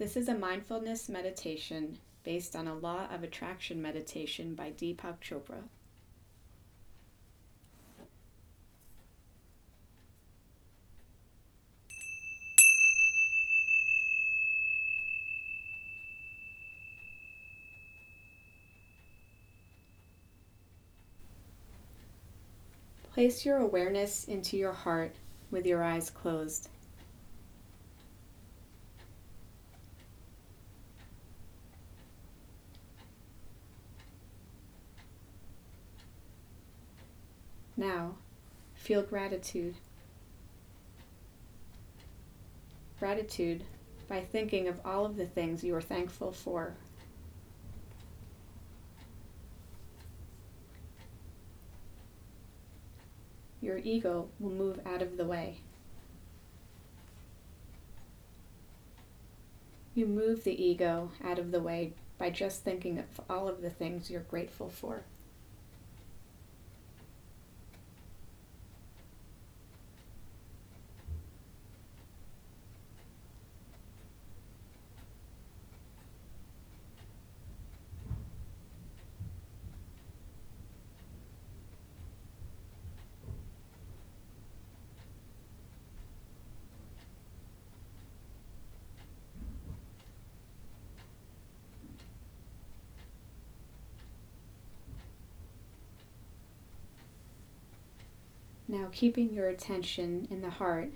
This is a mindfulness meditation based on a law of attraction meditation by Deepak Chopra. Place your awareness into your heart with your eyes closed. Now, feel gratitude. Gratitude by thinking of all of the things you are thankful for. Your ego will move out of the way. You move the ego out of the way by just thinking of all of the things you're grateful for. Now, keeping your attention in the heart,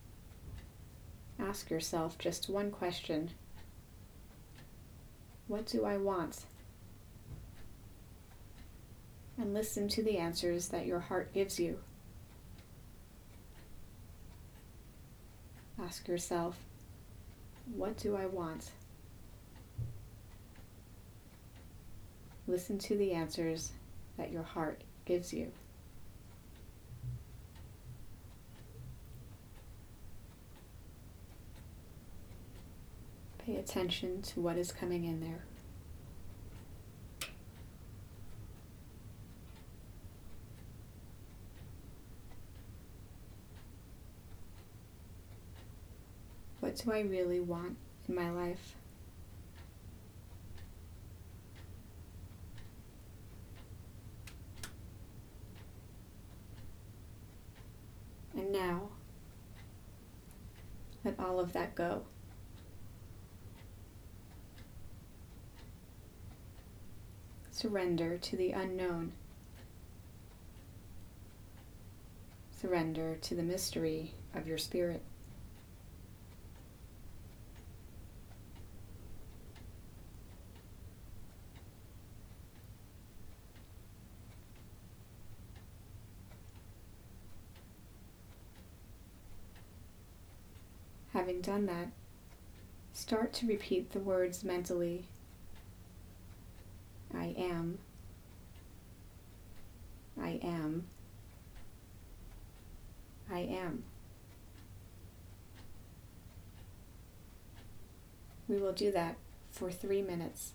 ask yourself just one question. What do I want? And listen to the answers that your heart gives you. Ask yourself, what do I want? Listen to the answers that your heart gives you. Pay attention to what is coming in there. What do I really want in my life? And now, let all of that go. Surrender to the unknown. Surrender to the mystery of your spirit. Having done that, start to repeat the words mentally. I am. I am. I am. We will do that for 3 minutes.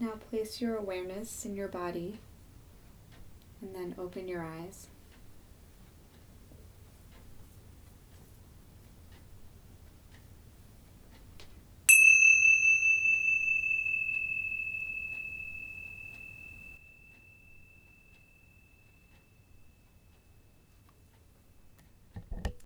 Now place your awareness in your body and then open your eyes.